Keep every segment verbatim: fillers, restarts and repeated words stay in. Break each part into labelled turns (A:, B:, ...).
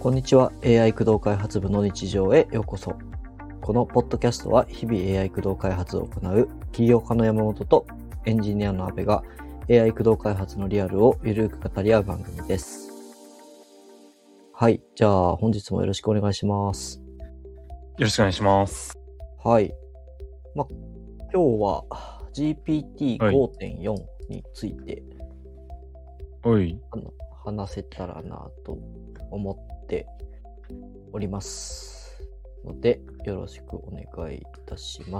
A: こんにちは。 エーアイ 駆動開発部の日常へようこそ。このポッドキャストは日々 エーアイ 駆動開発を行う起業家の山本とエンジニアの阿部が エーアイ 駆動開発のリアルをゆるく語り合う番組です。はい。じゃあ本日もよろしくお願いします。
B: よろしくお願いします。
A: はい。ま、今日は ジーピーティーごてんよん について、
B: はい、
A: あの話せたらなと思っておりますので、よろしくお願いいたします。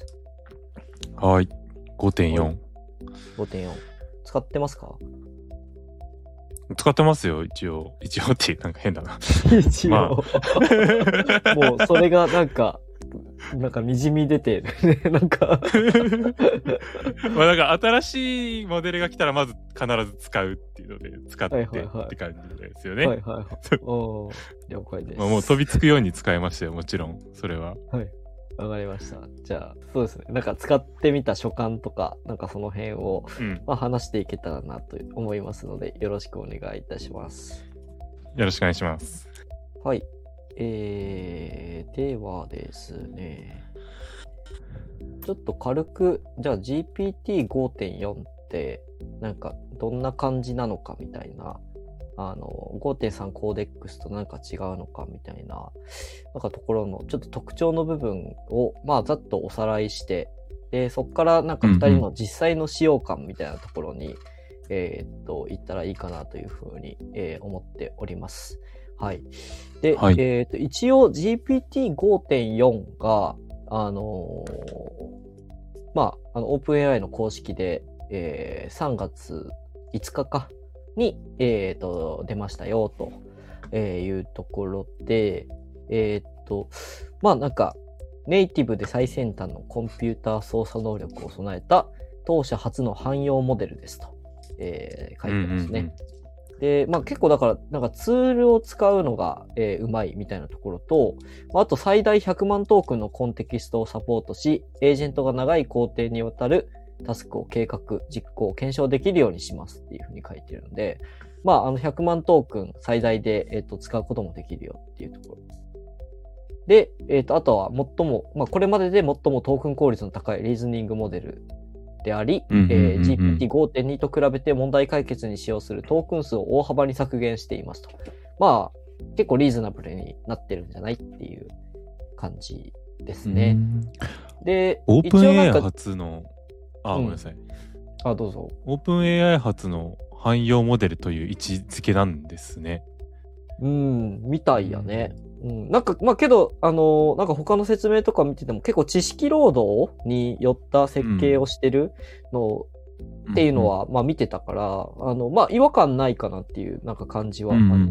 B: はい。ごてんよん。
A: ごてんよん。使ってますか？
B: 使ってますよ、一応。一応ってなんか変だな。
A: 一応。まあ、もうそれがなんか、なんか滲み出てるね。なんか。
B: まあなんか新しいモデルが来たらまず必ず使うっていうので、使ってって感じですよね。
A: はいはいはい。お了解です。
B: まあもう飛びつくように使いましたよ、もちろん。それは。
A: はい。わかりました。じゃあ、そうですね。なんか使ってみた所感とか、なんかその辺を、うん、まあ、話していけたらなと思いますので、よろしくお願いいたします。
B: よろしくお願いします。
A: はい。えー、ではですね、ちょっと軽く、じゃあ ジーピーティーごてんよん って、なんかどんな感じなのかみたいな、あの ごてんさん コーデックスとなんか違うのかみたいな、なんかところのちょっと特徴の部分を、まあざっとおさらいして、で、そこからなんかふたりの実際の使用感みたいなところに、うんうん、えー、っと、言ったらいいかなというふうに、えー、思っております。はい。で、はい、えー、っと、一応 ジーピーティーごてんよん が、あのー、まあ、あの、オープンエーアイ の公式で、えー、さんがついつかかに、えー、と、出ましたよ、というところで、えー、と、まあなんか、ネイティブで最先端のコンピューター操作能力を備えた当社初の汎用モデルですと、えー、書いてますね。うんうんうん、で、まあ結構だから、なんかツールを使うのが、えー、うまいみたいなところと、あと最大ひゃくまんトークンのコンテキストをサポートし、エージェントが長い工程にわたるタスクを計画、実行、検証できるようにしますっていうふうに書いてるので、まあ、あのひゃくまんトークン最大で、えっと、使うこともできるよっていうところ。で、えっと、あとは最も、まあ、これまでで最もトークン効率の高いリーズニングモデルであり、ジーピーティーごてんに と比べて問題解決に使用するトークン数を大幅に削減していますと。まあ、結構リーズナブルになってるんじゃないっていう感じですね。で、
B: オープン エーアイ 初の、あ、うん、ごめんなさい。
A: あ、どうぞ。
B: オープン エーアイ 初の汎用モデルという位置づけなんですね。
A: うん、みたいやね。うん、なんか、まあけど、あのー、なんか他の説明とか見てても結構知識労働によった設計をしてるのっていうのは、うん、まあ見てたから、あの、まあ違和感ないかなっていうなんか感じはある。うんうんうん、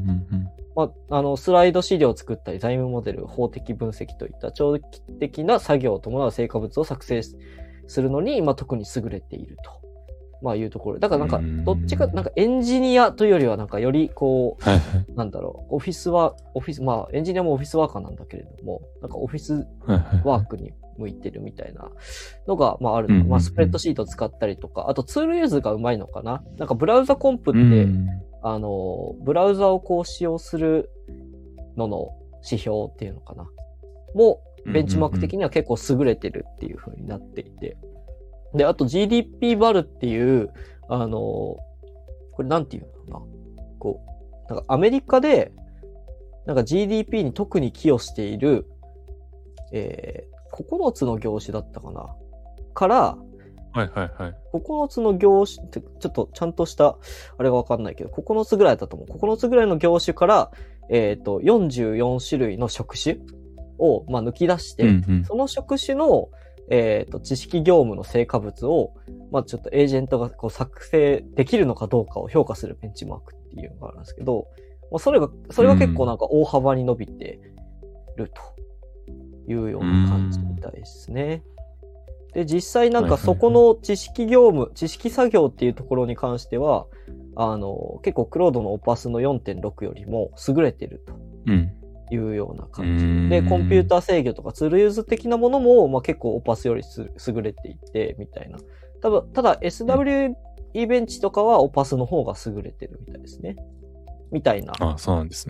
A: まあ、あの、スライド資料を作ったり、財務モデル、法的分析といった長期的な作業を伴う成果物を作成するのに、まあ特に優れていると。まあいうところ。だからなんか、どっちか、なんかエンジニアというよりはなんかよりこう、なんだろう、オフィスは、オフィス、まあエンジニアもオフィスワーカーなんだけれども、なんかオフィスワークに向いてるみたいなのが、まああるのか。まあスプレッドシートを使ったりとか、あとツールユーズがうまいのかな。なんかブラウザコンプって、あの、ブラウザをこう使用するのの指標っていうのかな。もう、ベンチマーク的には結構優れてるっていう風になっていて、で、あと ジーディーピー バルっていう、あの、これなんていうのかな。こう、なんかアメリカで、なんか ジーディーピー に特に寄与している、えー、ここのつの業種だったかな。から、
B: はいはいはい。
A: ここのつの業種って、ちょっとちゃんとした、あれがわかんないけど、ここのつぐらいだったと思う。ここのつぐらいの業種から、えっと、よんじゅうよんしゅるいの職種を、まあ、抜き出して、うんうん、その職種の、えっと、知識業務の成果物を、まあ、ちょっとエージェントがこう作成できるのかどうかを評価するベンチマークっていうのがあるんですけど、まあ、それが、それが結構なんか大幅に伸びてるというような感じみたいですね。で、実際なんかそこの知識業務、知識作業っていうところに関しては、あの、結構クロードのオパスの よんてんろく よりも優れてると。うんいうような感じで、コンピューター制御とかツールユーズ的なものも、まあ、結構オパスより優れていて、みたいな。ただ、ただ エスダブリューイー ベンチとかはオパスの方が優れてるみたいですね。みたいな。
B: ああ、そうなんですね。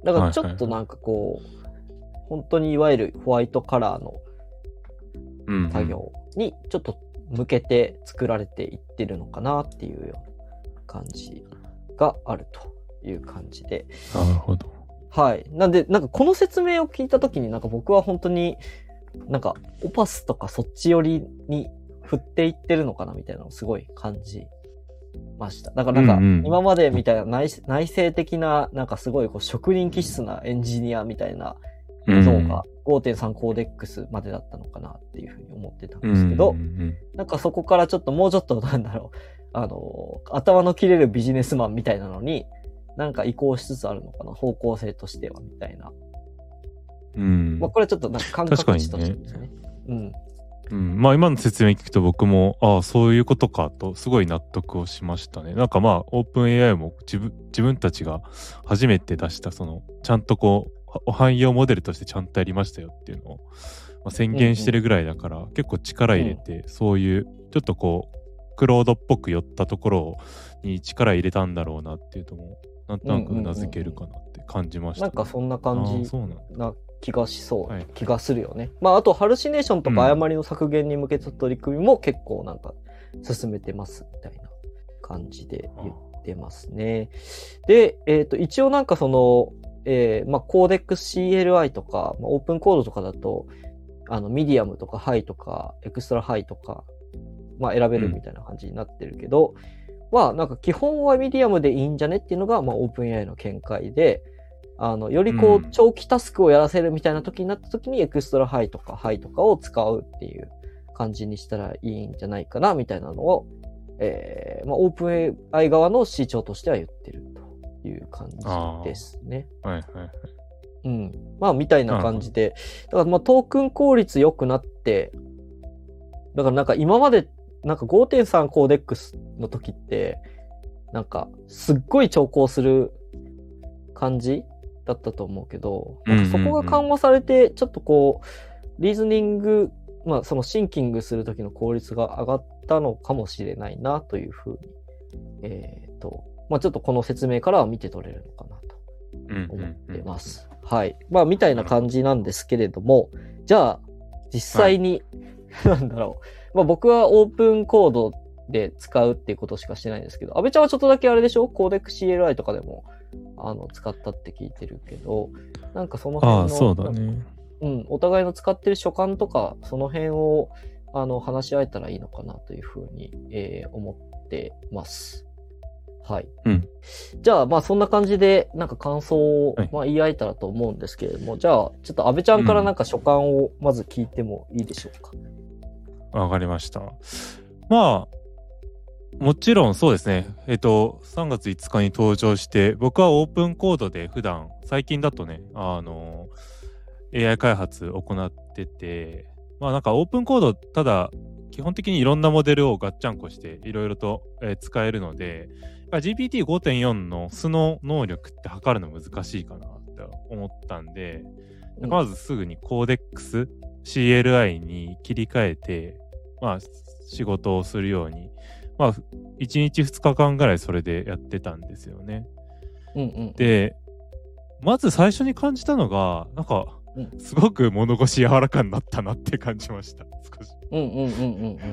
A: だからちょっとなんかこう、はいはいはい、本当にいわゆるホワイトカラーの作業にちょっと向けて作られていってるのかなっていうような感じがあるという感じで。
B: なるほど。
A: はい。なんで、なんかこの説明を聞いたときになんか僕は本当になんかオパスとかそっち寄りに振っていってるのかなみたいなのをすごい感じました。だからなんか今までみたいな 内,、うんうん、内省的ななんかすごいこう職人気質なエンジニアみたいな像が ごてんさん コーデックスまでだったのかなっていうふうに思ってたんですけど、うんうんうん、なんかそこからちょっともうちょっとなんだろう、あの、頭の切れるビジネスマンみたいなのになんか移行しつつあるのかな、方向性としてはみたいな。うん。まあこれちょっとなんか感覚値としてですね。うん。
B: うん、まあ今の説明聞くと僕もああそういうことかとすごい納得をしましたね。なんかまあオープン エーアイ も自分自分たちが初めて出したそのちゃんとこう汎用モデルとしてちゃんとやりましたよっていうのを、まあ、宣言してるぐらいだから、うんうん、結構力入れて、うん、そういうちょっとこうクロードっぽく寄ったところに力入れたんだろうなっていうともなんとなくうなずけるかなって感じました、ね、
A: なんかそんな感じな気がしそう、はい、気がするよね。まああとハルシネーションとか誤りの削減に向けた取り組みも結構なんか進めてますみたいな感じで言ってますね。で、えっと一応なんかその、えー、まあコーデックス シーエルアイ とか、まあ、オープンコードとかだとあのミディアムとかハイとかエクストラハイとかまあ選べるみたいな感じになってるけど、うん、まあなんか基本はミディアムでいいんじゃねっていうのがまあオープン エーアイ の見解で。あの、よりこう、長期タスクをやらせるみたいな時になった時に、エクストラハイとかハイとかを使うっていう感じにしたらいいんじゃないかな、みたいなのを、えー、まあ、オープン エーアイ 側の思想としては言ってるという感じですね。
B: はいはいはい。
A: うん。まあ、みたいな感じで。だから、まあ、トークン効率良くなって、だからなんか今まで、なんか ごてんさん コーデックスの時って、なんか、すっごい長考する感じだったと思うけど、なんかそこが緩和されて、ちょっとこう、リーズニング、まあそのシンキングするときの効率が上がったのかもしれないなというふうに、えっと、まあちょっとこの説明からは見て取れるのかなと思ってます。はい。まあみたいな感じなんですけれども、じゃあ実際に、はい、なんだろう。まあ僕はオープンコードで使うっていうことしかしてないんですけど、安倍ちゃんはちょっとだけあれでしょ？コーデック シーエルアイ とかでもあの使ったって聞いてるけど、なんかその辺の、
B: ああそうだね、
A: うん、お互いの使ってる所感とかその辺をあの話し合えたらいいのかなというふうに、えー、思ってます。はい。
B: うん、
A: じゃあまあそんな感じでなんか感想を、はい、まあ言い合えたらと思うんですけれども、じゃあちょっと安倍ちゃんからなんか所感をまず聞いてもいいでしょうか。
B: わ、うん、かりました。まあ。もちろんそうですね。えっと、さんがついつかに登場して、僕はオープンコードで普段、最近だとね、あの、エーアイ 開発行ってて、まあなんかオープンコード、ただ、基本的にいろんなモデルをガッチャンコして、いろいろと、えー、使えるので、ジーピーティーごてんよん の素の能力って測るの難しいかなって思ったんで、うん、まずすぐにコーデックス シーエルアイ に切り替えて、まあ仕事をするように、まあ、いちにちふつかかんぐらいそれでやってたんですよね。
A: うんうん、
B: で、まず最初に感じたのが、なんか、うん、すごく物腰柔らかになったなって感じました。少し。
A: うんうんうんうんうん。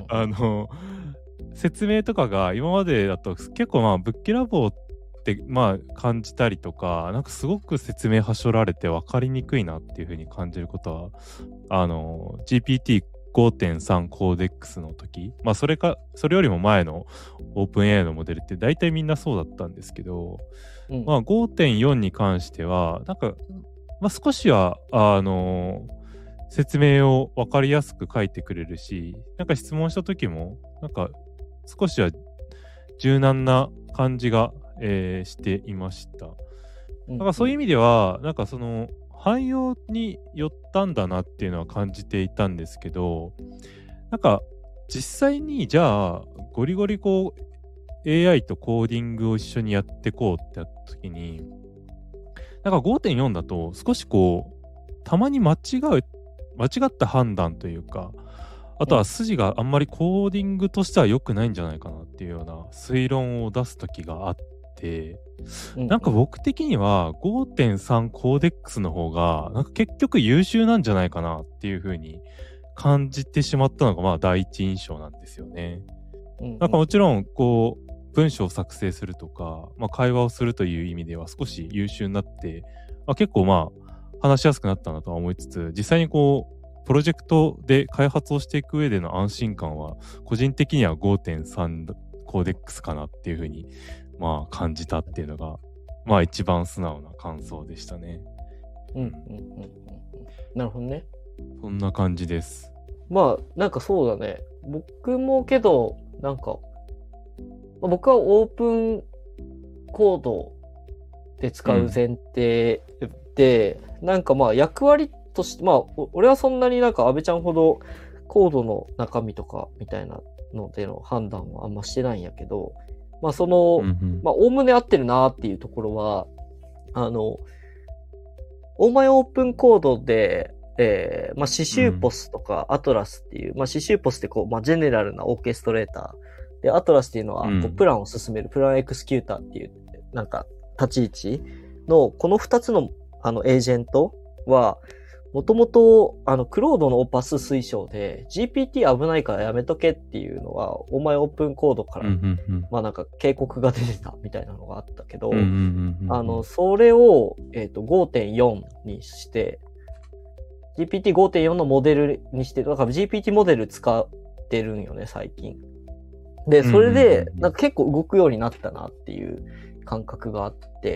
B: あの、説明とかが今までだと結構まあ、ぶっきらぼうってまあ感じたりとか、なんかすごく説明はしょられて分かりにくいなっていう風に感じることは、あの、ジーピーティーごてんさん コーデックスの時、まあそれか、それよりも前のオープン エーアイ のモデルって大体みんなそうだったんですけど、うん、まあ ごてんよん に関しては、なんか、まあ少しは、あのー、説明を分かりやすく書いてくれるし、なんか質問した時も、なんか少しは柔軟な感じが、えー、していました。だからそういう意味では、なんかその、汎用に寄ったんだなっていうのは感じていたんですけど、なんか実際にじゃあゴリゴリこう エーアイ とコーディングを一緒にやってこうってやった時に、なんか ごてんよん だと少しこうたまに間違う間違った判断というか、あとは筋があんまりコーディングとしては良くないんじゃないかなっていうような推論を出す時があって、 て、
A: うんうん、
B: なんか僕的には ごてんさん コーデックスの方が、なんか結局優秀なんじゃないかなっていう風に感じてしまったのが、まあ第一印象なんですよね。
A: うんうん、
B: なんかもちろん、こう、文章を作成するとか、まあ会話をするという意味では少し優秀になって、あ、結構まあ話しやすくなったなとは思いつつ、実際にこう、プロジェクトで開発をしていく上での安心感は、個人的には ごてんさん コーデックスかなっていう風に、まあ感じたっていうのが、まあ一番素直な感想でしたね。
A: うんうんうんうん。なるほどね。
B: そんな感じです。
A: まあ、なんかそうだね。僕もけど、なんか、まあ、僕はオープンコードで使う前提で、うん、なんかまあ役割として、まあ、俺はそんなになんか安倍ちゃんほどコードの中身とかみたいなのでの判断はあんましてないんやけど、まあその、うんうん、まあおおむね合ってるなっていうところは、あの、オーマイオープンコードで、えー、まあシシューポスとかアトラスっていう、うん、まあシシューポスってこう、まあジェネラルなオーケストレーターで、アトラスっていうのはこうプランを進める、うん、プランエクスキューターっていう、なんか立ち位置の、この二つのあのエージェントは、もともと、あの、クロードのオパス推奨で、ジーピーティー 危ないからやめとけっていうのは、お前オープンコードから、うんうんうん、まあなんか警告が出てたみたいなのがあったけど、うんうんうんうん、あの、それを、えっと、ごてんよん にして、ジーピーティーごてんよん のモデルにして、だから ジーピーティー モデル使ってるんよね、最近。で、それで、なんか結構動くようになったなっていう感覚があって、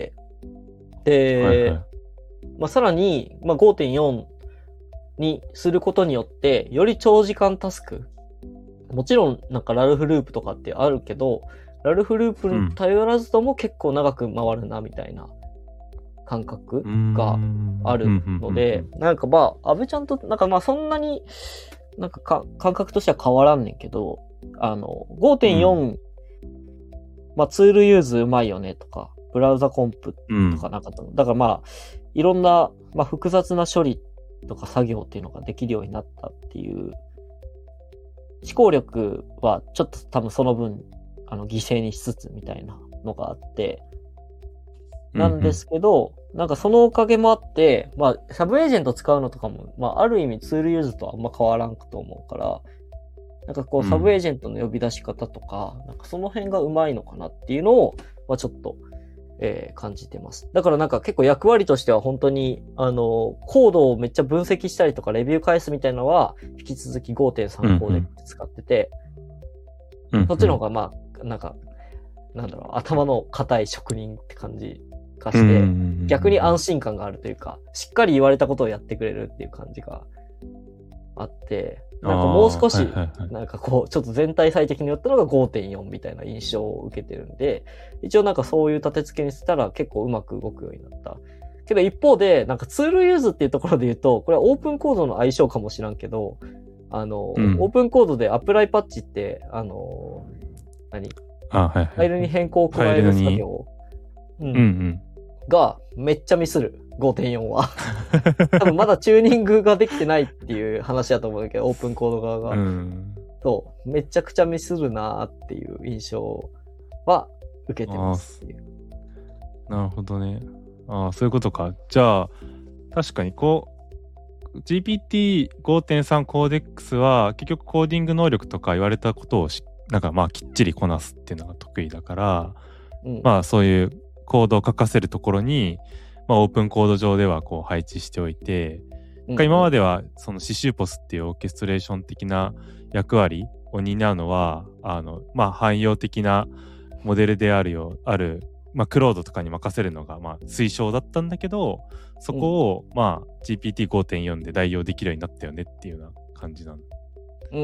A: で、はいはい、まあ、さらに、まあ、ごてんよん にすることによって、より長時間タスク。もちろん、なんかラルフループとかってあるけど、ラルフループに頼らずとも結構長く回るな、みたいな感覚があるので、なんかまあ、安倍ちゃんと、なんかまあそんなに、なんかか感覚としては変わらんねんけど、あの、ごてんよん、うん、まあツールユーズうまいよねとか、ブラウザコンプとかなかったの。うん、だからまあ、いろんな、まあ、複雑な処理とか作業っていうのができるようになったっていう、思考力はちょっと多分その分、あの、犠牲にしつつみたいなのがあって、なんですけど、うんうん、なんかそのおかげもあって、まあ、サブエージェント使うのとかも、まあ、ある意味ツールユーズとはあんま変わらんと思うから、なんかこう、サブエージェントの呼び出し方とか、うん、なんかその辺がうまいのかなっていうのを、まあ、ちょっと、えー、感じてます。だからなんか結構役割としては本当に、あの、コードをめっちゃ分析したりとかレビュー返すみたいなのは、引き続き ごてんさん コーデックス使ってて、うんうん、そっちの方がまあ、なんか、なんだろう、頭の固い職人って感じがして、うんうんうん、逆に安心感があるというか、しっかり言われたことをやってくれるっていう感じがあって、なんかもう少し、はいはいはい、なんかこう、ちょっと全体最適によったのが ごてんよん みたいな印象を受けてるんで、一応なんかそういう立て付けにしたら結構うまく動くようになった。けど一方で、なんかツールユーズっていうところで言うと、これはオープンコードの相性かもしらんけど、あの、うん、オープンコードでアプライパッチって、あの、何
B: あ、はいはい、
A: ファイルに変更を加える作業、うんうんうん、がめっちゃミスる。ごてんよん は。多分まだチューニングができてないっていう話だと思うんだけど、オープンコード側が。うん、そう。めちゃくちゃミスるなーっていう印象は受けてますっていう。
B: なるほどね。ああ、そういうことか。じゃあ、確かにこう、ジーピーティーごてんさん コーデックスは結局コーディング能力とか言われたことをしなんかまあきっちりこなすっていうのが得意だから、うん、まあそういうコードを書かせるところに、まあオープンコード上ではこう配置しておいて、うんうん、今まではそのシシューポスっていうオーケストレーション的な役割を担うのは、あの、まあ汎用的なモデルであるよ、ある、まあクロードとかに任せるのがまあ推奨だったんだけど、そこをまあ ジーピーティーごてんよん で代用できるようになったよねっていうような感じなんだ。
A: うん、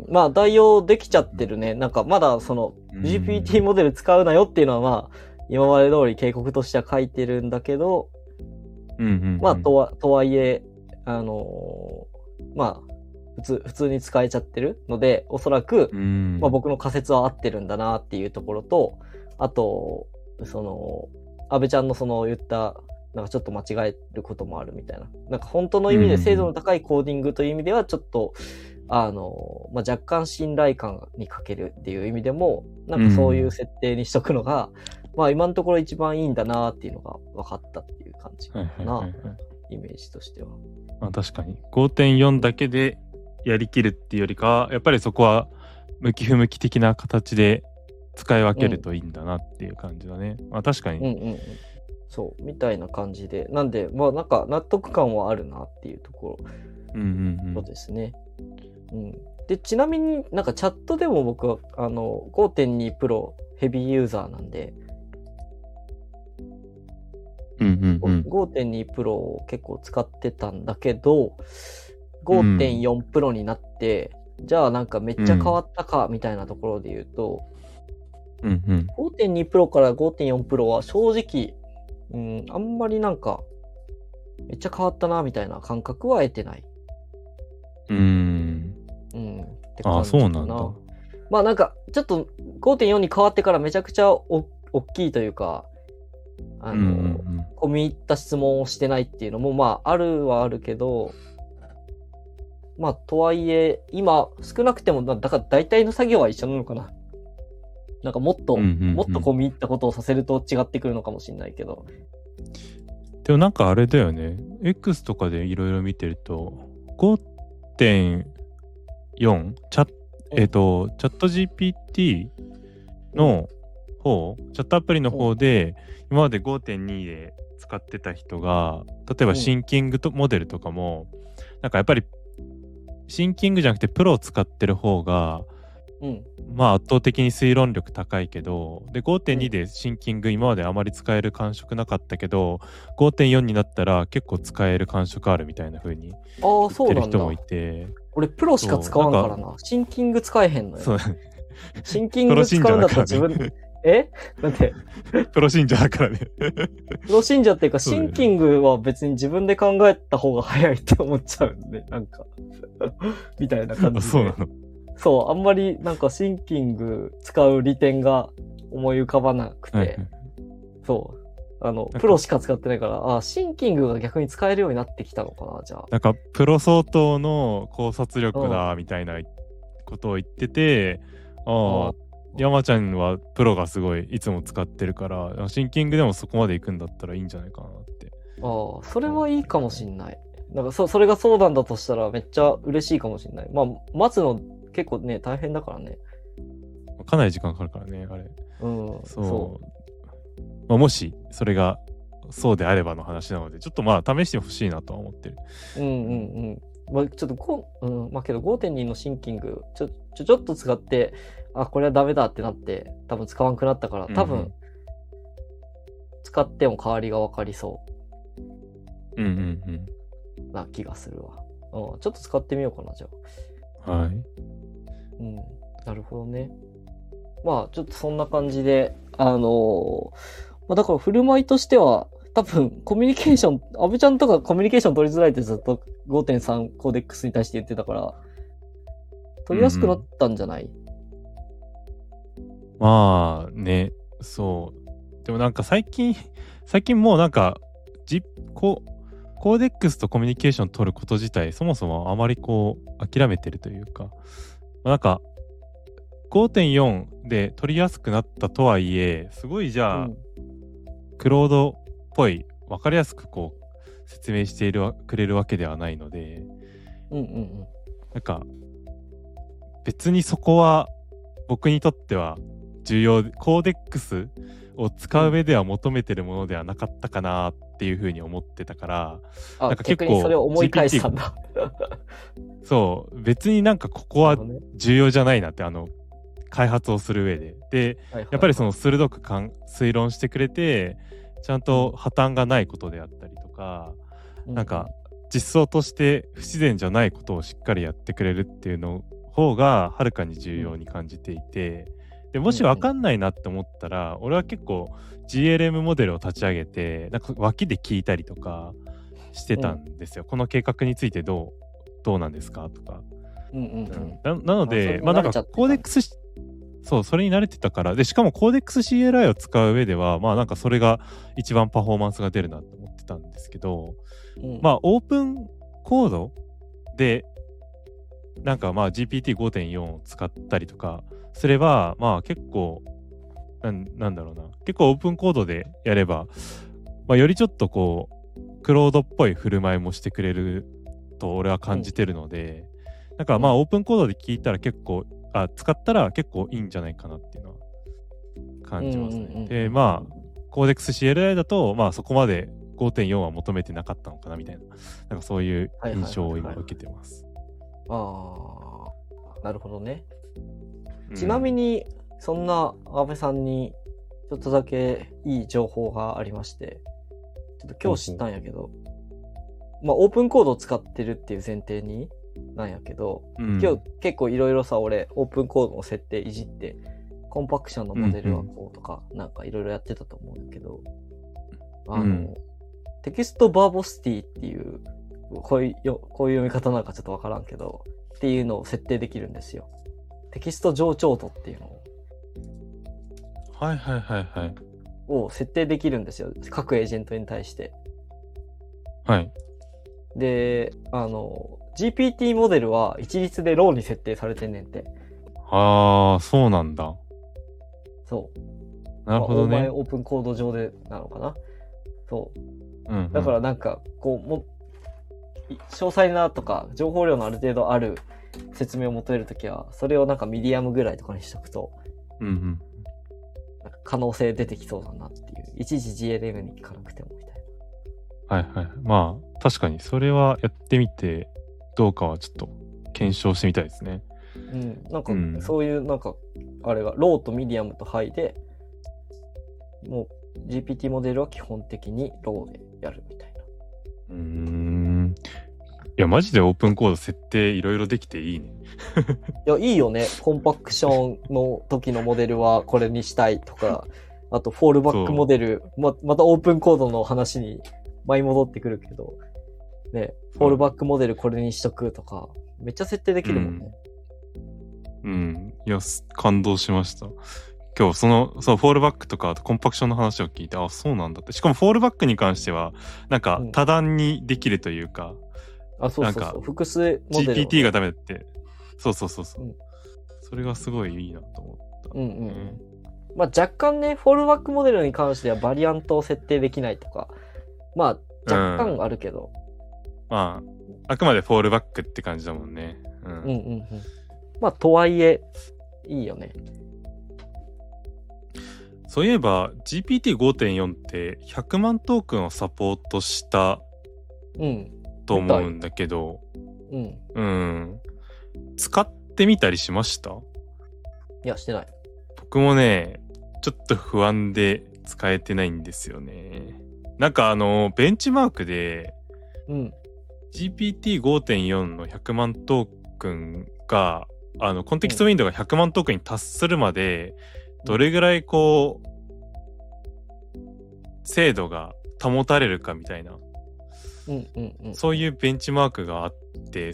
A: まあ代用できちゃってるね。うん、なんかまだその ジーピーティー モデル使うなよっていうのはまあ今まで通り警告としては書いてるんだけど、
B: うんうんうん、
A: まあとは、とはいえ、あのー、まあ普通、普通に使えちゃってるので、おそらく、まあ僕の仮説は合ってるんだなっていうところと、あと、その、安倍ちゃんのその言った、なんかちょっと間違えることもあるみたいな。なんか本当の意味で精度の高いコーディングという意味ではちょっと、あの、まあ、若干信頼感に欠けるっていう意味でも、なんかそういう設定にしとくのが、 まあ今のところ一番いいんだなっていうのが分かったっていう感じか
B: はいはい
A: な、
B: はいはい。
A: イメージとしては。
B: まあ確かに ごてんよん だけでやりきるっていうよりかはやっぱりそこは向き不向き的な形で使い分けるといいんだなっていう感じだね。まあ確かに。
A: うんうんうん。そう、みたいな感じで。なんで、まあなんか納得感はあるなっていうとこ
B: うんうんう
A: ろ
B: ん。
A: ですね。うん。で、ちなみになんかチャットでも僕はあの ごてんに Pro ヘビーユーザーなんで、
B: うんうんうん。
A: ごてんに Pro を結構使ってたんだけど、ごてんよん Pro になって、じゃあなんかめっちゃ変わったかみたいなところで言うと、
B: うんうん。
A: ごてんに Pro から ごてんよん Pro は正直、うん、あんまりなんか、めっちゃ変わったなみたいな感覚は得てない。
B: うーん。
A: うん。って
B: ああ、
A: 感じかな。
B: そうなんだ。
A: まあなんか、ちょっと ごてんよん に変わってからめちゃくちゃお大きいというか、あの、
B: うんうんうん。
A: 込み入った質問をしてないっていうのも、まああるはあるけど、まあとはいえ、今少なくても、だから大体の作業は一緒なのかな。なんかもっと、
B: うんうんうん、
A: もっと込み入ったことをさせると違ってくるのかもしれないけど。
B: でもなんかあれだよね。X とかでいろいろ見てると、ごてんよん、チャッ、えっと、チャット ジーピーティー の方、チャットアプリの方で、今まで ごてんに で使ってた人が、例えばシンキングとモデルとかも、なんかやっぱり、シンキングじゃなくてプロを使ってる方が、
A: うん。
B: まあ圧倒的に推論力高いけど、で ごてんに
A: うん
B: でシンキング今まであまり使える感触なかったけど、ごてんよん になったら結構使える感触あるみたいな風に
A: ああ、
B: 言って
A: そうなんだ。
B: る人もいて、
A: 俺、プロしか使わんからな。シンキング使えへんのよ。
B: そう
A: シンキング使うんだったら自分、
B: ね、
A: えなんで
B: プロ信者だからね
A: プロ信者っていうか、
B: そうだよね、
A: シンキングは別に自分で考えた方が早いって思っちゃうんで、なんかみたいな感じで。
B: そうなの。
A: そう、あんまりなんかシンキング使う利点が思い浮かばなくて、はいはい、そう。あの、プロしか使ってないから、あ、シンキングが逆に使えるようになってきたのかな、じゃあ。
B: なんか、プロ相当の考察力だ、みたいなことを言ってて、うん、ああ、山ちゃんはプロがすごいいつも使ってるから、シンキングでもそこまで行くんだったらいいんじゃないかなって。
A: ああ、それはいいかもしんない。なんかそ、それがそうなんだとしたらめっちゃ嬉しいかもしんない。まあ、待つの結構ね、大変だからね。
B: かなり時間かかるからね、あれ。
A: うん、
B: そう。
A: そう
B: まあ、もし、それがそうであればの話なので、ちょっとまあ、試してほしいなとは思ってる。
A: うんうんうん。まあ、ちょっとこう、うん、まあけど ごてんに のシンキング、ちょ、ちょ、ちょっと使って、あ、これはダメだってなって、多分使わんくなったから、多分、うんうん、使っても代わりが分かりそう。
B: うんうんうん。
A: な気がするわ。うん、ちょっと使ってみようかな、じゃ
B: あ。はい。
A: うん、なるほどね。まあ、ちょっとそんな感じで、あのー、まあ、だから振る舞いとしては、多分、コミュニケーション、安部ちゃんとかコミュニケーション取りづらいってずっと ごてんさん コーデックスに対して言ってたから、取りやすくなったんじゃない？うんうん、
B: まあね、そう。でもなんか最近、最近もうなんか、じこコーデックスとコミュニケーション取ること自体、そもそもあまりこう、諦めてるというか、なんか、ごてんよん で取りやすくなったとはいえ、すごいじゃあ、うん、クロードっぽい、わかりやすくこう、説明しているくれるわけではないので、
A: うんうんうん、
B: なんか、別にそこは、僕にとっては重要、コーデックスを使う上では求めてるものではなかったかなっていうふうに思ってたから、
A: うん、なんか結構それを思い返したんだ。
B: そう、別になんかここは重要じゃないなって、あの、開発をする上で。で、はいはいはい、やっぱりその鋭くかん推論してくれて、ちゃんと破綻がないことであったりとか、うん、なんか実装として不自然じゃないことをしっかりやってくれるっていうの方がはるかに重要に感じていて、でもし分かんないなって思ったら、俺は結構 ジーエルエム モデルを立ち上げて、なんか脇で聞いたりとかしてたんですよ。うん、この計画についてどうどうなんですかとか。
A: うんうんうん、
B: な, なので、まあなんかコーデックスしそう、それに慣れてたから、で、しかもコーデックス シーエルアイ を使う上では、まあなんかそれが一番パフォーマンスが出るなと思ってたんですけど、うん、まあオープンコードで、なんかまあ ジーピーティーごてんよん を使ったりとかすれば、まあ結構なん、なんだろうな。結構オープンコードでやれば、まあ、よりちょっとこう、クロードっぽい振る舞いもしてくれると俺は感じてるので、うん、なんかまあ、オープンコードで聞いたら結構、あ、使ったら結構いいんじゃないかなっていうのは感じますね。うんうんうん、で、まあ、コーデックス シーエルアイ だと、まあそこまで ごてんよん は求めてなかったのかなみたいな、なんかそういう印象を今受けてます。
A: はいはいはいはい、ああ、なるほどね。ちなみに、そんな阿部さんにちょっとだけいい情報がありまして、ちょっと今日知ったんやけど、まあオープンコードを使ってるっていう前提になんやけど、うん、今日結構いろいろさ、俺オープンコードの設定いじって、コンパクションのモデルはこうとか、うんうん、なんかいろいろやってたと思うんだけど、あの、うん、テキストバーボシティっていう、こういう、こういう読み方なんかちょっとわからんけど、っていうのを設定できるんですよ。テキスト上長度っていうのを。
B: はいはいはいはい。
A: を設定できるんですよ。各エージェントに対して。
B: はい。
A: で、あの、ジーピーティー モデルは一律でローに設定されてんねんて。
B: ああ、そうなんだ。
A: そう。
B: なるほどね。
A: まあ、オープンコード上でなのかな。そう。
B: うんうん、
A: だからなんか、こう、も、詳細なとか、情報量のある程度ある説明を求めるときは、それをなんかミディアムぐらいとかにしとくと、
B: うんうん。
A: なんか可能性出てきそうだなっていう。いちいち ジーエルエム に聞かなくてもみたい
B: な。はいはい。まあ、確かにそれはやってみて、どうかはちょっと検証してみたいですね。
A: うん。なんか、そういうなんか、あれが、ローとミディアムとハイで、もう ジーピーティー モデルは基本的にローでやるみたいな。
B: うーん。いや、マジでオープンコード設定いろいろできていいね。
A: いや、いいよね。コンパクションの時のモデルはこれにしたいとか、あとフォールバックモデル、ま、またオープンコードの話に舞い戻ってくるけど、ね、フォールバックモデルこれにしとくとか、めっちゃ設定できるもんね。
B: うん。うん、いや、感動しました。今日その、そう、フォールバックとかコンパクションの話を聞いて、あ、そうなんだって。しかもフォールバックに関しては、なんか多段にできるというか、
A: うん、あ、そうそうそう。なんか複数モデル、ね、
B: ジーピーティー がダメって。そうそうそうそう、うん。それがすごいいいなと思った。
A: うんうんうん。まあ若干ね、フォールバックモデルに関してはバリアントを設定できないとか、まあ若干あるけど。
B: うん、まあ、あくまでフォールバックって感じだもんね。うん。うんうんうん。
A: まあとはいえ、いいよね。
B: そういえば ジーピーティーごてんよん ってひゃくまんトークンをサポートしたと思うんだけど、
A: うん、
B: うん。使ってみたりしました？
A: いや、してない。
B: 僕もね、ちょっと不安で使えてないんですよね。なんかあの、ベンチマークで、
A: うん、
B: ジーピーティーごてんよん のひゃくまんトークンが、あの、コンテキストウィンドウがひゃくまんトークンに達するまで、どれぐらいこう、精度が保たれるかみたいな、
A: うんうんうん、
B: そういうベンチマークがあって、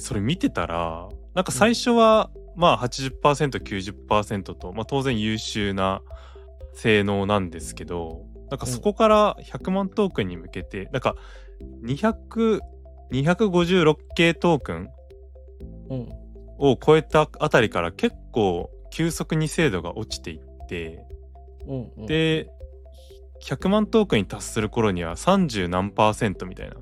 B: それ見てたら、なんか最初は、まあ はちじゅっパーセント、きゅうじゅっパーセント と、まあ当然優秀な性能なんですけど、なんかそこからひゃくまんトークンに向けて、なんかにひゃく、にひゃくごじゅうろくケー トークンを超えたあたりから結構急速に精度が落ちていって、
A: うんうん、
B: で、ひゃくまんトークンに達する頃にはさんじゅうなんパーセントみたいな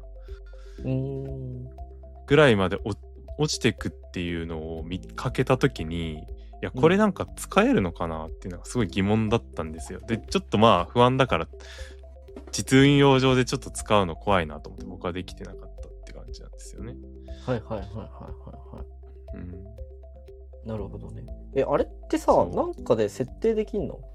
B: ぐらいまで落ちてくっていうのを見かけたときに、いやこれなんか使えるのかなっていうのがすごい疑問だったんですよ。でちょっとまあ不安だから実運用上でちょっと使うの怖いなと思って僕はできてなかったって感じなんですよね。
A: はいはいはいはいはいはい。
B: うん。
A: なるほどね。え、あれってさ、なんかで設定できんの？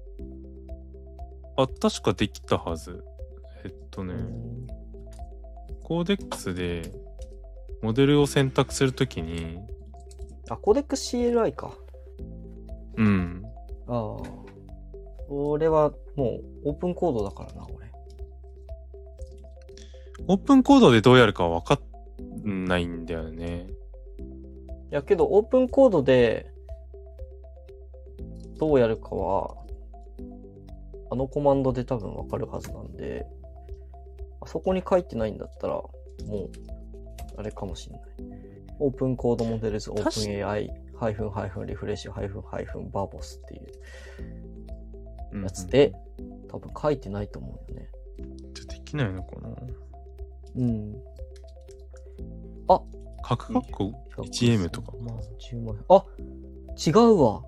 B: あ、確かできたはず。えっとね、コーデックスでモデルを選択するときに、
A: あ、コーデックス シーエルアイ か。
B: うん。
A: ああ。俺はもうオープンコードだからな、俺。
B: オープンコードでどうやるかわかんないんだよね。
A: いやけどオープンコードでどうやるかはあのコマンドで多分わかるはずなんで、あそこに書いてないんだったらもうあれかもしれない。オープンコードモデルズオープン エーアイ ハイフンハイフンリフレッシュハイフンハイフンバーボスっていうやつで、うんうん、多分書いてないと思うよね。
B: じゃできないのかな。
A: うん。あ、
B: 角括弧 いちエム とか。
A: まあ、じゅうまんえん。あ、違うわ。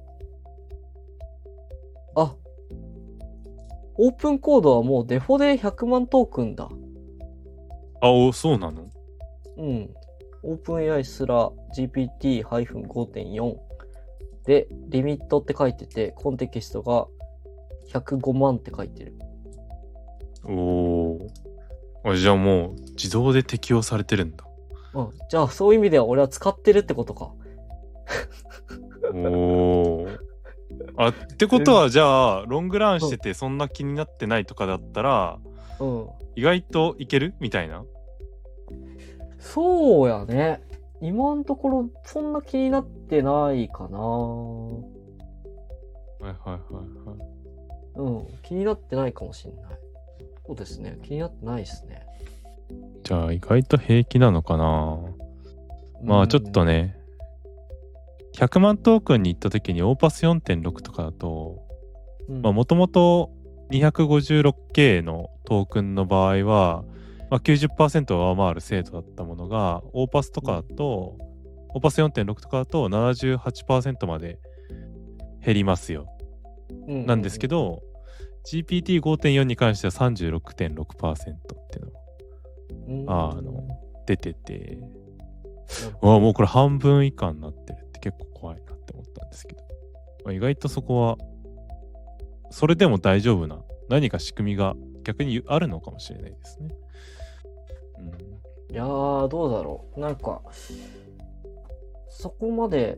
A: あ、オープンコードはもうデフォでひゃくまんトークンだ。
B: あ、お、そうなの？
A: うん。オープンエーアイ すら ジーピーティーごてんよん で、リミットって書いてて、コンテキストがひゃくごまんって書いてる。
B: おー。じゃあもう自動で適用されてるんだ。
A: うん。じゃあそういう意味では俺は使ってるってことか。
B: おー。あ、ってことはじゃあロングランしててそんな気になってないとかだったら、うん、意外といけるみたいな。
A: そうやね。今のところそんな気になってないかな。はい
B: はいはいはい。
A: うん、気になってないかもしれない。そうですね、気になってないですね。
B: じゃあ意外と平気なのかな。まあちょっとね、ひゃくまんトークンに行った時にオーパス よんてんろく とかだと、うん、まあもともと にひゃくごじゅうろくケー のトークンの場合は、まあ、きゅうじゅっパーセント 上回る精度だったものが、オーパスとかだと、うん、オーパス よんてんろく とかだと ななじゅうはちパーセント まで減りますよ。うんうんうん、なんですけど、ジーピーティーごてんよん に関しては さんじゅうろくてんろくパーセント っていうのが、あの、出てて、わあ、もうこれ半分以下になってるって結構怖いなって思ったんですけど、まあ、意外とそこは、それでも大丈夫な、何か仕組みが逆にあるのかもしれないですね。
A: うん、いやー、どうだろう。なんか、そこまで、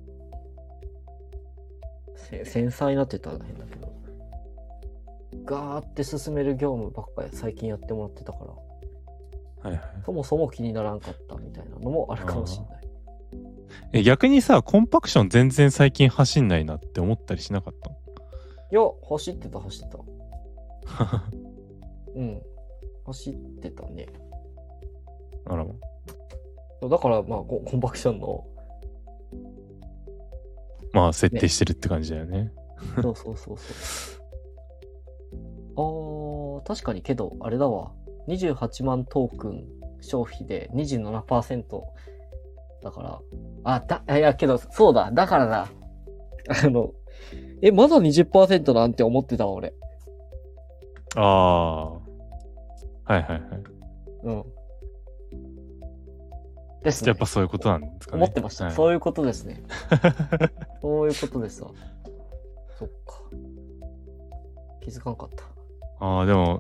A: 繊細なって言ったら変だけど、ガーって進める業務ばっかり最近やってもらってたから、はいはい、そもそも気にならんかったみたいなのもあるかもしれない。
B: え、逆にさ、コンパクション全然最近走んないなって思ったりしなかった？
A: いや、走ってた走ってた。うん、走ってたね。
B: あらま。
A: だからまあコンパクションの
B: まあ設定してるって感じだよね。ね
A: そうそうそうそう。ああ、確かにけどあれだわ。にじゅうはちまんトークン消費で にじゅうななパーセント だから、あ、だ、いやけどそうだ、だからだ。あの、え、まだ にじゅっパーセント なんて思ってたわ俺。
B: ああ。はいはいはい。
A: うん。ですね。
B: やっぱそういうことなんですかね。
A: 思ってました。はい、そういうことですね。そういうことですわ。そっか。気づかんかった。
B: ああ、でも、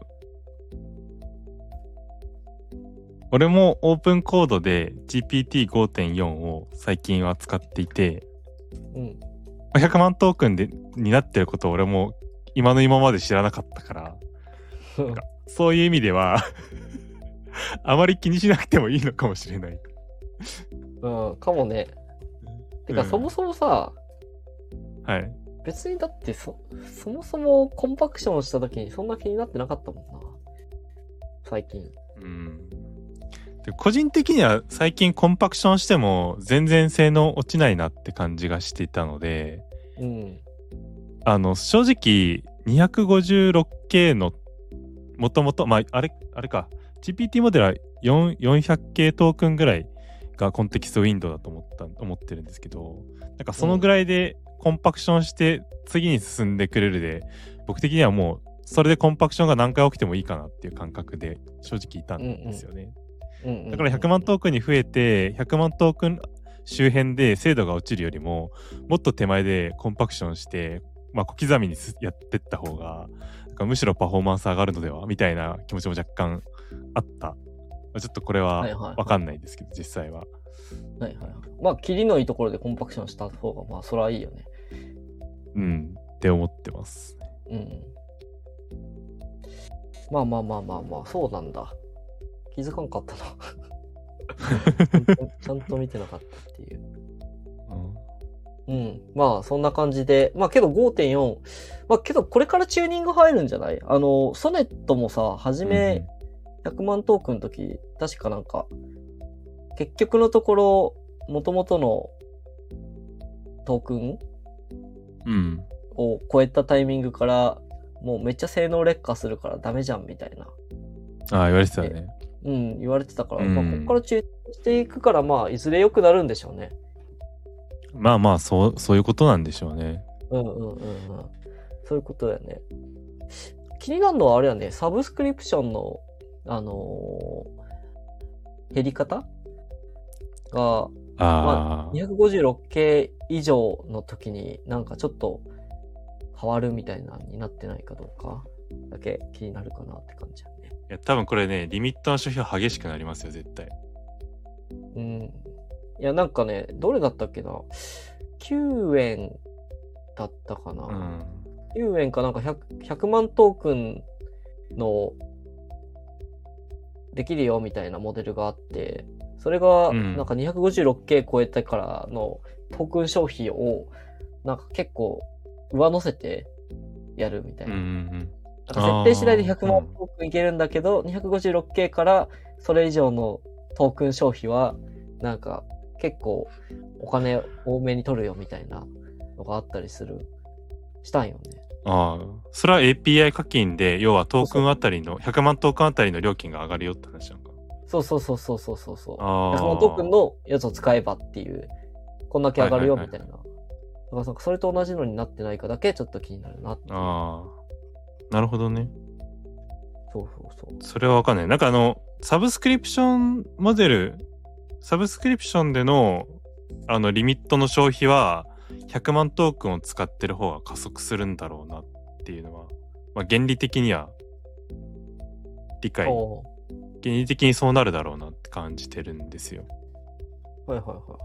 B: 俺もオープンコードで ジーピーティーごてんよん を最近は使っていて、うん、ひゃくまんトークンでになってることを俺も今の今まで知らなかったから、なんかそういう意味ではあまり気にしなくてもいいのかもしれない。
A: うん、かもね。てか、うん、そもそもさ、
B: はい。
A: 別にだってそ、そもそもコンパクションした時にそんな気になってなかったもんな。最近。
B: うん。で個人的には最近コンパクションしても全然性能落ちないなって感じがしていたので、うん。あの、正直 にひゃくごじゅうろくケー のもともと、まあ、あれ、あれか、ジーピーティー モデルはよんひゃくケー トークンぐらいがコンテキストウィンドウだと思った、思ってるんですけど、なんかそのぐらいでコンパクションして次に進んでくれるで、僕的にはもうそれでコンパクションが何回起きてもいいかなっていう感覚で正直いたんですよね。だからひゃくまんトークンに増えて、ひゃくまんトークン周辺で精度が落ちるよりも、もっと手前でコンパクションして、まあ小刻みにやってった方が、なんかむしろパフォーマンス上がるのではみたいな気持ちも若干あった。ちょっとこれはわかんないですけど、はいはいはい、実際は。
A: はいはい。まあ、切りのいいところでコンパクションした方が、まあ、それはいいよね。
B: うん、って思ってます。
A: うん。まあまあまあまあまあ、そうなんだ。気づかんかったな。ちゃんと。ちゃんと見てなかったっていう。うん。うん。まあ、そんな感じで。まあ、けど ごてんよん。まあ、けど、これからチューニング入るんじゃない？あの、ソネットもさ、はじめ、ひゃくまんトークンの時、確かなんか、結局のところ、元々のトークン、うん、を超えたタイミングから、 もうめっちゃ性能劣化するからダメじゃんみたいな。
B: ああ、言われてたね。
A: うん、言われてたから、
B: うん
A: まあ、ここから抽出していくから、まあ、いずれ良くなるんでしょうね。
B: まあまあ、そう、そういうことなんでしょうね。
A: うんうんうんうん。そういうことだよね。気になるのはあれだね、サブスクリプションの、あのー減り方が、まあ、
B: あ
A: にひゃくごじゅうろくケー 以上の時になんかちょっと変わるみたいなになってないかどうかだけ気になるかなって感じだね。
B: あ。いや、多分これね、リミットの消費は激しくなりますよ、絶対。
A: うん。いや、なんかね、どれだったっけな ?きゅうえんだったかな、
B: うん。
A: きゅうえんかなんか ひゃく, ひゃくまんトークンのできるよみたいなモデルがあって、それがなんか にひゃくごじゅうろくケー 超えてからのトークン消費をなんか結構上乗せてやるみたいな。
B: うんうんうん。
A: なんか設定次第でひゃくまんトークンいけるんだけど、にひゃくごじゅうろくケー からそれ以上のトークン消費はなんか結構お金多めに取るよみたいなのがあったりする、したんよね。
B: ああ、それは エーピーアイ 課金で、要はトークンあたりの、ひゃくまんトークンあたりの料金が上がるよって話なのか。
A: そうそうそうそうそうそうそう。
B: ああ。
A: ひゃくまんトークンのやつを使えばっていう、こんだけ上がるよみたいな。
B: はいはいはい、
A: だからなんかそれと同じのになってないかだけちょっと気になるなっていう。
B: ああ。なるほどね。
A: そうそうそう。
B: それはわかんない。なんかあの、サブスクリプションモデル、サブスクリプションでの、あの、リミットの消費は、ひゃくまんトークンを使ってる方が加速するんだろうなっていうのは、まあ、原理的には理解、原理的にそうなるだろうなって感じてるんですよ。
A: はいはいはいはい。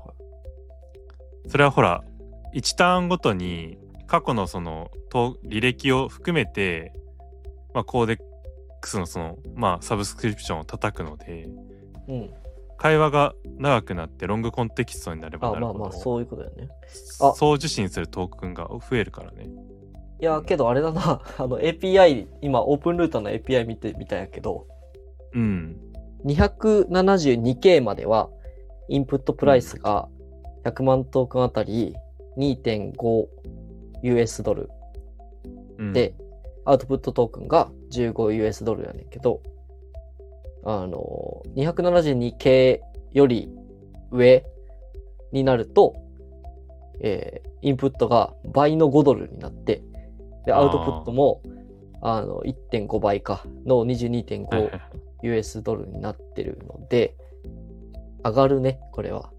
B: それはほら、いちターンごとに過去のその履歴を含めて、まあ、コーデックスのその、まあ、サブスクリプションを叩くので、
A: うん、
B: 会話が長くなってロングコンテキストになればなるほど、
A: あ、まあまあそういうことだよね。
B: あ、送受信するトークンが増えるからね。
A: いやけどあれだな、あの エーピーアイ、今オープンルートの エーピーアイ 見てみたんやけど、
B: うん、
A: にひゃくななじゅうにケー まではインプットプライスがひゃくまんトークンあたり にてんごユーエス ドル、うん、でアウトプットトークンが じゅうごユーエス ドルやねんけど、あの にひゃくななじゅうにケー より上になると、えー、インプットが倍のごドルになって、でアウトプットもあの いってんご 倍かの にじゅうにてんごユーエス ドルになってるので、上がるね、これは。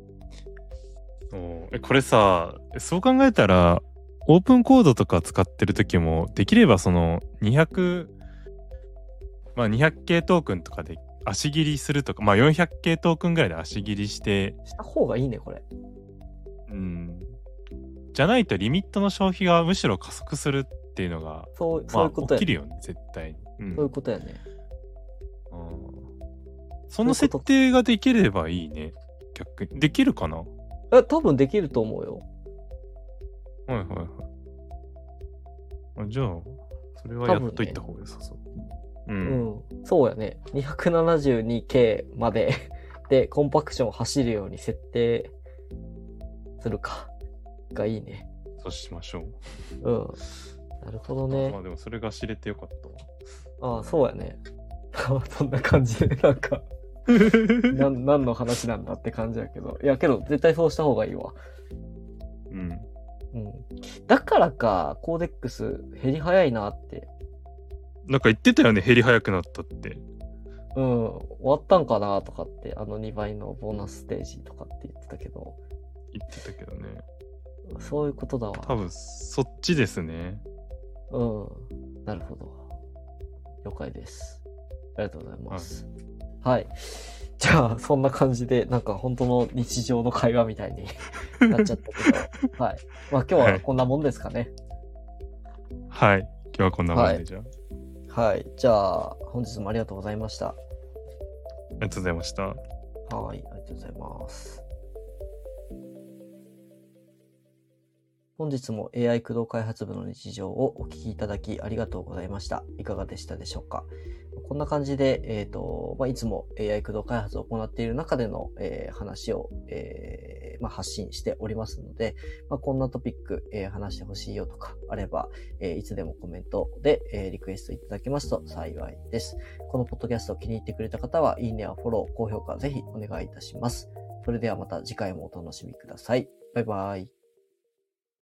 B: おえ、これさ、そう考えたら、オープンコードとか使ってる時も、できればそのにひゃく、まあ にひゃくケー トークンとかで足切りするとか、まあ よんひゃくケー トークンぐらいで足切りして。
A: した方がいいね、これ。
B: うん。じゃないとリミットの消費がむしろ加速するっていうのが、
A: そう、そういうことや、ね。
B: まあ、起きるよね、絶対に。
A: うん、そういうことやね。
B: うん。その設定ができればいいね。逆に。できるかな？
A: え、多分できると思うよ。
B: はいはいはい。あ、じゃあ、それはやっといた方が良さそう。
A: うん、うん。そうやね。にひゃくななじゅうにケー まででコンパクション走るように設定するか。がいいね。
B: そうしましょ
A: う。うん。なるほどね。
B: まあでもそれが知れてよかった
A: わ。ああ、そうやね。そんな感じで、なんかな、何の話なんだって感じやけど。いや、けど絶対そうした方がいいわ。
B: うん。
A: うん。だからか、コーデックス減り早いなって。
B: なんか言ってたよね、減り早くなったって。
A: うん。終わったんかなとかって、あのにばいのボーナスステージとかって言ってたけど。
B: 言ってたけどね。
A: そういうことだわ。
B: 多分、そっちですね。
A: うん。なるほど。了解です。ありがとうございます。はい。はい、じゃあ、そんな感じで、なんか本当の日常の会話みたいになっちゃったけど。はい。まあ今日はこんなもんですかね。
B: はい。はい、今日はこんなもんで、はい、じゃ
A: あ。はい。じゃあ、本日もありがとうございました。あ
B: りがとうございました。
A: はい。ありがとうございます。本日も エーアイ 駆動開発部の日常をお聞きいただきありがとうございました。いかがでしたでしょうか。 こんな感じで、えっと、まあ、いつも エーアイ 駆動開発を行っている中での、えー、話を、えー、まあ、発信しておりますので、まあ、こんなトピック、えー、話してほしいよとかあれば、えー、いつでもコメントで、えー、リクエストいただけますと幸いです。このポッドキャストを気に入ってくれた方は、いいねやフォロー、高評価ぜひお願いいたします。それではまた次回もお楽しみください。バイバイ。